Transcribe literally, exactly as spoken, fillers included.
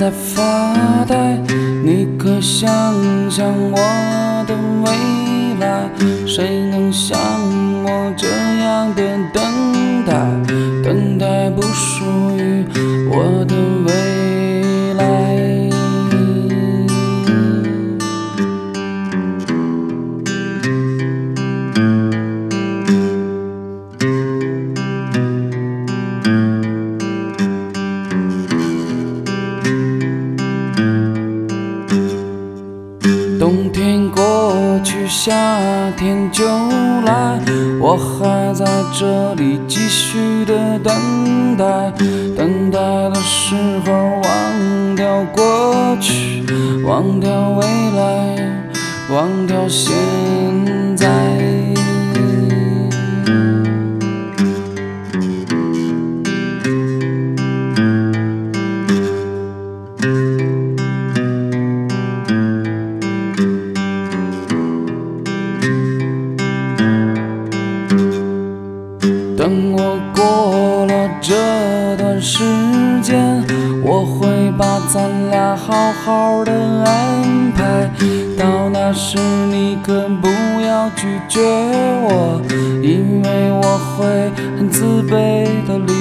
在发呆，你可想象我的未来？谁能像我这样的等待？等待不属于我的未来。冬天过去，夏天就来，我还在这里继续的等待。等待的时候，忘掉过去，忘掉未来，忘掉现在。等我过了这段时间，我会把咱俩好好的安排。到那时你可不要拒绝我，因为我会很自卑的